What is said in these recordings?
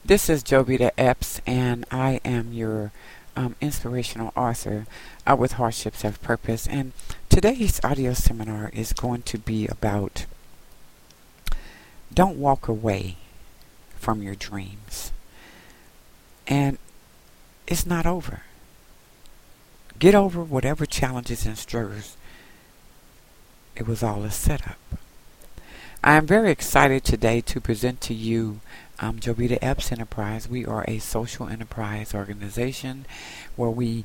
This is Jovita Epps, and I am your inspirational author with Hardships Have Purpose. And today's audio seminar is going to be about don't walk away from your dreams. And it's not over. Get over whatever challenges and struggles. It was all a setup. I am very excited today to present to you Jovita Epps Enterprise. We are a social enterprise organization where we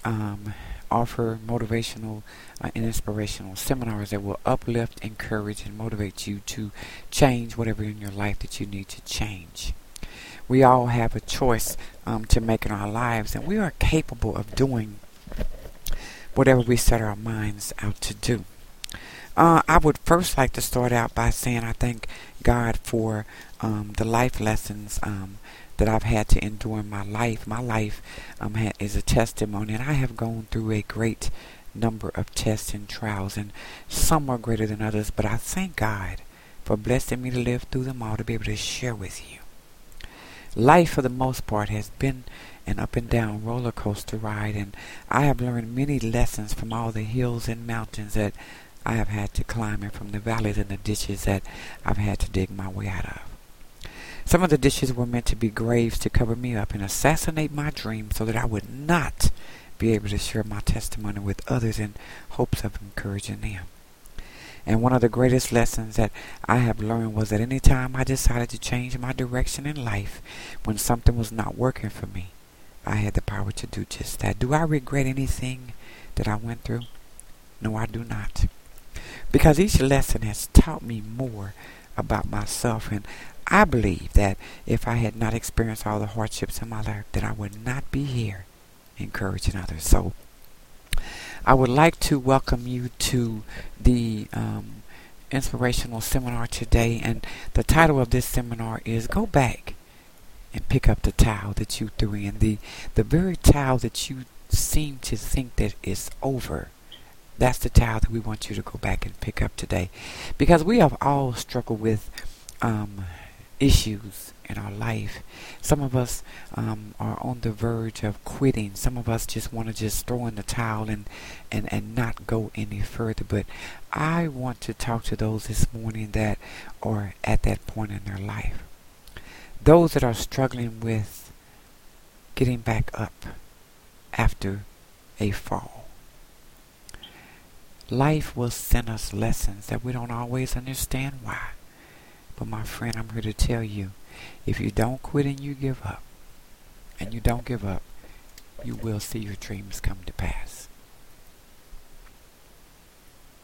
offer motivational and inspirational seminars that will uplift, encourage, and motivate you to change whatever in your life that you need to change. We all have a choice to make in our lives, and we are capable of doing whatever we set our minds out to do. I would first like to start out by saying I thank God for the life lessons that I've had to endure in my life. My life is a testimony, and I have gone through a great number of tests and trials, and some are greater than others, but I thank God for blessing me to live through them all to be able to share with you. Life, for the most part, has been an up and down roller coaster ride, and I have learned many lessons from all the hills and mountains that I have had to climb, and from the valleys and the ditches that I've had to dig my way out of. Some of the ditches were meant to be graves to cover me up and assassinate my dreams so that I would not be able to share my testimony with others in hopes of encouraging them. And one of the greatest lessons that I have learned was that any time I decided to change my direction in life when something was not working for me, I had the power to do just that. Do I regret anything that I went through? No, I do not. Because each lesson has taught me more about myself, and I believe that if I had not experienced all the hardships in my life, that I would not be here encouraging others. So I would like to welcome you to the inspirational seminar today, and the title of this seminar is Go Back and Pick Up the Towel That You Threw In. The very towel that you seem to think that is over. That's the towel that we want you to go back and pick up today. Because we have all struggled with issues in our life. Some of us are on the verge of quitting. Some of us just want to just throw in the towel and not go any further. But I want to talk to those this morning that are at that point in their life. Those that are struggling with getting back up after a fall. Life will send us lessons that we don't always understand why. But my friend, I'm here to tell you, if you don't quit and you give up, and you don't give up, you will see your dreams come to pass.